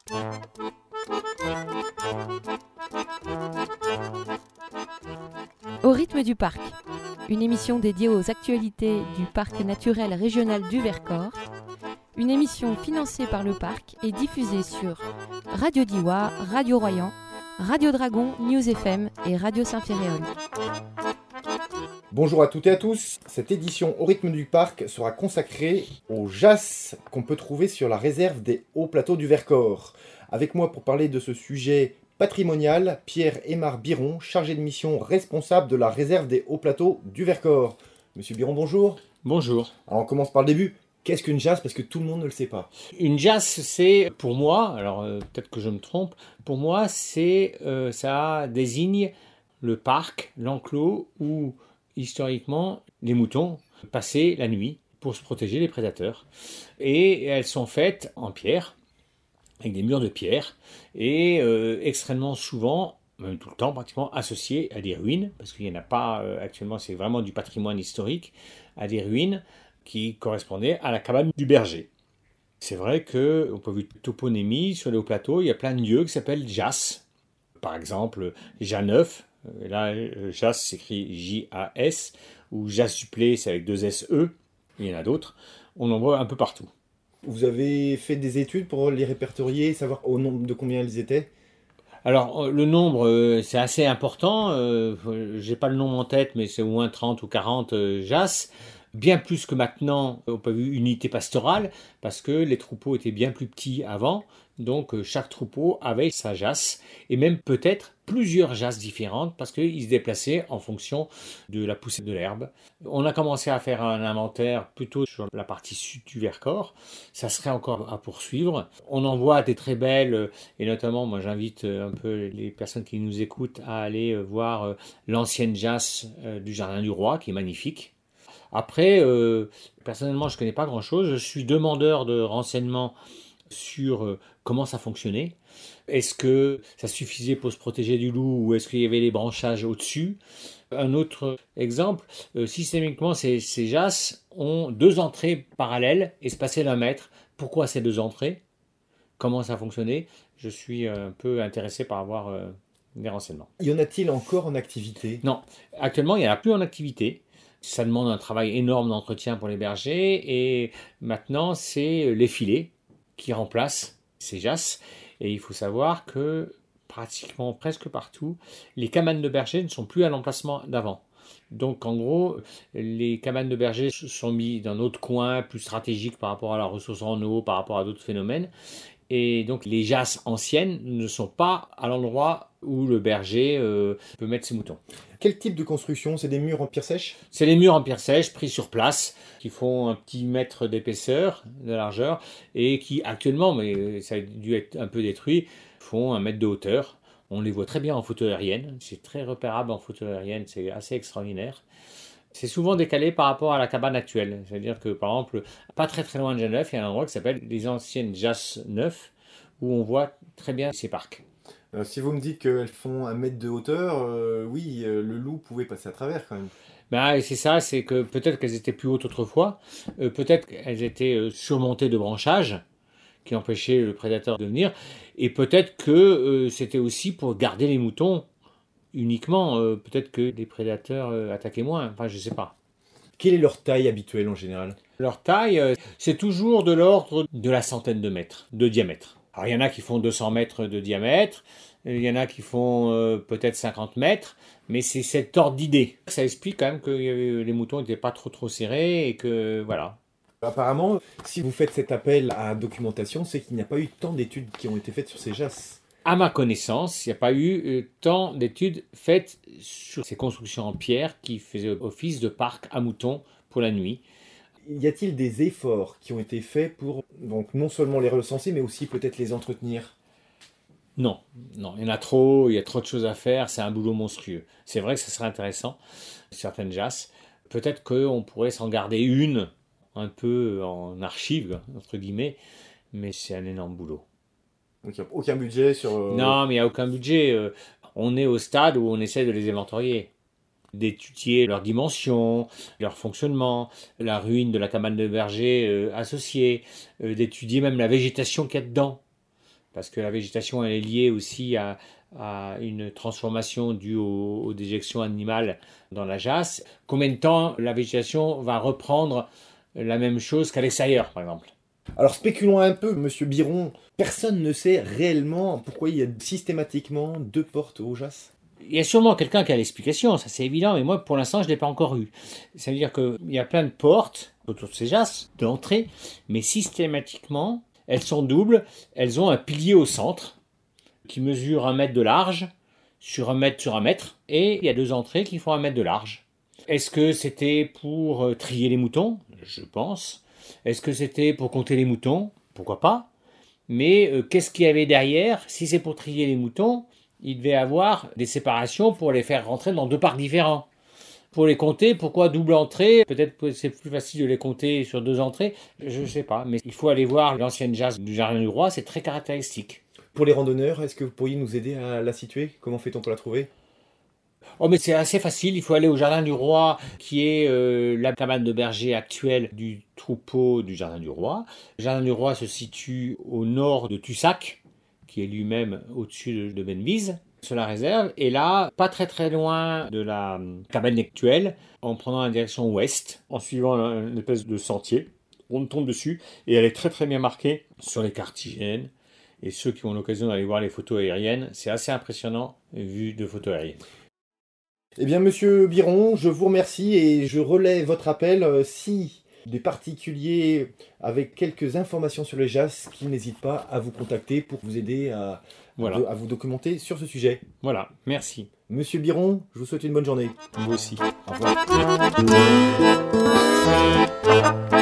Au rythme du parc, une émission dédiée aux actualités du parc naturel régional du Vercors, une émission financée par le parc et diffusée sur Radio Diois, Radio Royan, Radio Dragon, News FM et Radio Saint-Féréol. Bonjour à toutes et à tous, cette édition au rythme du parc sera consacrée aux jasses qu'on peut trouver sur la réserve des hauts plateaux du Vercors. Avec moi pour parler de ce sujet patrimonial, Pierre-Aimar Biron, chargé de mission responsable de la réserve des hauts plateaux du Vercors. Monsieur Biron, bonjour. Bonjour. Alors on commence par le début. Qu'est-ce qu'une jasse? Parce que tout le monde ne le sait pas. Une jasse, c'est pour moi, alors peut-être que je me trompe, pour moi ça désigne le parc, l'enclos où historiquement les moutons passaient la nuit pour se protéger des prédateurs. Et elles sont faites en pierre, avec des murs de pierre, et extrêmement souvent, même tout le temps pratiquement, associées à des ruines, parce qu'il n'y en a pas actuellement, c'est vraiment du patrimoine historique, à des ruines qui correspondaient à la cabane du berger. C'est vrai qu'on peut voir une toponymie sur les hauts plateaux, il y a plein de lieux qui s'appellent jasses. Par exemple, Jas-Neuf, là, Jas s'écrit J-A-S, ou Jas-Supplé, c'est avec deux S-E, il y en a d'autres, on en voit un peu partout. Vous avez fait des études pour les répertorier, savoir au nombre de combien ils étaient? Alors, le nombre, c'est assez important, j'ai pas le nombre en tête, mais c'est au moins 30 ou 40 jasses. Bien plus que maintenant, on peut avoir une unité pastorale, parce que les troupeaux étaient bien plus petits avant, donc chaque troupeau avait sa jasse, et même peut-être plusieurs jasses différentes, parce qu'ils se déplaçaient en fonction de la poussée de l'herbe. On a commencé à faire un inventaire plutôt sur la partie sud du Vercors, ça serait encore à poursuivre. On en voit des très belles, et notamment, moi j'invite un peu les personnes qui nous écoutent à aller voir l'ancienne jasse du Jardin du Roi, qui est magnifique. Après, personnellement, je ne connais pas grand-chose. Je suis demandeur de renseignements sur comment ça fonctionnait. Est-ce que ça suffisait pour se protéger du loup ou est-ce qu'il y avait les branchages au-dessus? Un autre exemple, systémiquement, ces jasses ont deux entrées parallèles espacées d'1 mètre. Pourquoi ces deux entrées? Comment ça fonctionnait? Je suis un peu intéressé par avoir des renseignements. Y en a-t-il encore en activité? Non, actuellement, il n'y en a plus en activité. Ça demande un travail énorme d'entretien pour les bergers et maintenant c'est les filets qui remplacent ces jasses. Et il faut savoir que pratiquement presque partout, les cabanes de bergers ne sont plus à l'emplacement d'avant. Donc en gros, les cabanes de bergers sont mises dans d'autres coins plus stratégiques par rapport à la ressource en eau, par rapport à d'autres phénomènes. Et donc les jasses anciennes ne sont pas à l'endroit où le berger peut mettre ses moutons. Quel type de construction? C'est des murs en pierre sèche? C'est les murs en pierre sèche pris sur place qui font un petit mètre d'épaisseur, de largeur et qui actuellement, mais ça a dû être un peu détruit, font 1 mètre de hauteur. On les voit très bien en photo aérienne, c'est très repérable en photo aérienne, c'est assez extraordinaire. C'est souvent décalé par rapport à la cabane actuelle. C'est-à-dire que, par exemple, pas très très loin de Jas-Neuf, il y a un endroit qui s'appelle les anciennes Jas-Neuf, où on voit très bien ces parcs. Si vous me dites qu'elles font 1 mètre de hauteur, oui, le loup pouvait passer à travers quand même. Ben, c'est ça, c'est que peut-être qu'elles étaient plus hautes autrefois, peut-être qu'elles étaient surmontées de branchages qui empêchaient le prédateur de venir, et peut-être que c'était aussi pour garder les moutons uniquement, peut-être que les prédateurs attaquaient moins, enfin je sais pas. Quelle est leur taille habituelle en général? Leur taille, c'est toujours de l'ordre de la centaine de mètres de diamètre. Alors il y en a qui font 200 mètres de diamètre, il y en a qui font peut-être 50 mètres, mais c'est cet ordre d'idée. Ça explique quand même que les moutons n'étaient pas trop serrés et que voilà. Apparemment, si vous faites cet appel à documentation, c'est qu'il n'y a pas eu tant d'études qui ont été faites sur ces jasses. À ma connaissance, il n'y a pas eu tant d'études faites sur ces constructions en pierre qui faisaient office de parc à moutons pour la nuit. Y a-t-il des efforts qui ont été faits pour donc, non seulement les recenser, mais aussi peut-être les entretenir? Non, il y en a trop, il y a trop de choses à faire, c'est un boulot monstrueux. C'est vrai que ça serait intéressant, certaines jasses. Peut-être qu'on pourrait s'en garder une, un peu en archive, entre guillemets, mais c'est un énorme boulot. Donc il n'y a aucun budget sur... Non, mais il n'y a aucun budget. On est au stade où on essaie de les inventorier. D'étudier leurs dimensions, leur fonctionnement, la ruine de la cabane de berger associée, d'étudier même la végétation qu'il y a dedans. parce que la végétation elle est liée aussi à une transformation due aux déjections animales dans la jasse. Combien de temps la végétation va reprendre la même chose qu'à l'extérieur, par exemple? Alors spéculons un peu, Monsieur Biron. Personne ne sait réellement pourquoi il y a systématiquement 2 portes aux jasses. Il y a sûrement quelqu'un qui a l'explication, ça c'est évident, mais moi pour l'instant je ne l'ai pas encore eu. Ça veut dire qu'il y a plein de portes autour de ces jasses, d'entrée, mais systématiquement elles sont doubles, elles ont un pilier au centre qui mesure 1 mètre de large sur 1 mètre sur 1 mètre, et il y a 2 entrées qui font 1 mètre de large. Est-ce que c'était pour trier les moutons? Je pense. Est-ce que c'était pour compter les moutons? Pourquoi pas? Mais qu'est-ce qu'il y avait derrière? Si c'est pour trier les moutons, il devait avoir des séparations pour les faire rentrer dans 2 parcs différents. Pour les compter, pourquoi double entrée? Peut-être que c'est plus facile de les compter sur 2 entrées, je ne sais pas. Mais il faut aller voir l'ancienne jasse du Jardin du Roi, c'est très caractéristique. Pour les randonneurs, est-ce que vous pourriez nous aider à la situer? Comment fait-on pour la trouver? Oh, mais c'est assez facile, il faut aller au Jardin du Roi, qui est la cabane de berger actuelle du troupeau du Jardin du Roi. Le Jardin du Roi se situe au nord de Tussac, qui est lui-même au-dessus de Bennevise, sur la réserve. Et là, pas très très loin de la cabane actuelle, en prenant la direction ouest, en suivant une espèce de sentier, on tombe dessus, et elle est très très bien marquée sur les cartes IGN. Et ceux qui ont l'occasion d'aller voir les photos aériennes, c'est assez impressionnant, vu de photos aériennes. Eh bien, Monsieur Biron, je vous remercie et je relais votre appel. Si des particuliers avec quelques informations sur les jasses, qu'ils n'hésitent pas à vous contacter pour vous aider à vous documenter sur ce sujet. Voilà, merci. Monsieur Biron, je vous souhaite une bonne journée. Vous aussi. Au revoir.